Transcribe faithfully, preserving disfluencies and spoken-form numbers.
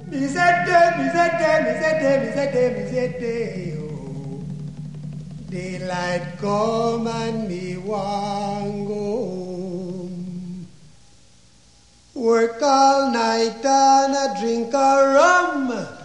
Mizete, mizete, mizete, mizete, mizete, oh. Daylight come and me want go home. Work all night and a drink a rum.